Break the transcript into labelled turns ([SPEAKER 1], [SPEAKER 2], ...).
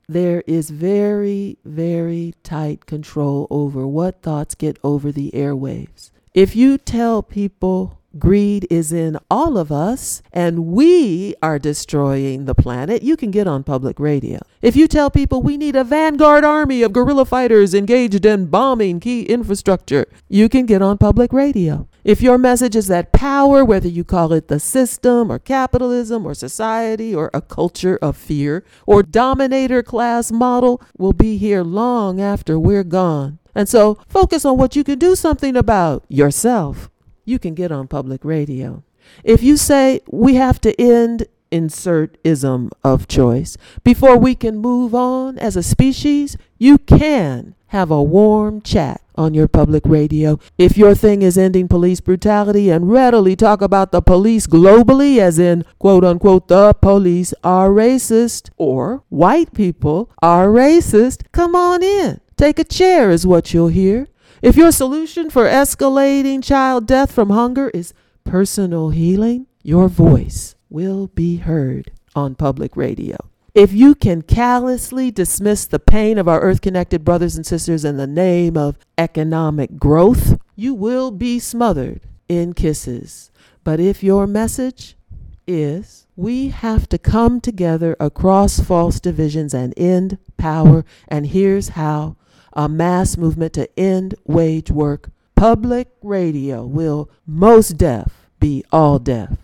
[SPEAKER 1] there is very, very tight control over what thoughts get over the airwaves. If you tell people greed is in all of us and we are destroying the planet, you can get on public radio. If you tell people we need a vanguard army of guerrilla fighters engaged in bombing key infrastructure, you can get on public radio. If your message is that power, whether you call it the system or capitalism or society or a culture of fear or dominator class model, will be here long after we're gone. And so focus on what you can do something about yourself. You can get on public radio. If you say we have to end insert ism of choice before we can move on as a species, you can have a warm chat on your public radio. If your thing is ending police brutality and readily talk about the police globally, as in, quote unquote, the police are racist or white people are racist, come on in. Take a chair is what you'll hear. If your solution for escalating child death from hunger is personal healing, your voice will be heard on public radio. If you can callously dismiss the pain of our earth-connected brothers and sisters in the name of economic growth, you will be smothered in kisses. But if your message is we have to come together across false divisions and end power, and here's how: a mass movement to end wage work, public radio will most def be all deaf.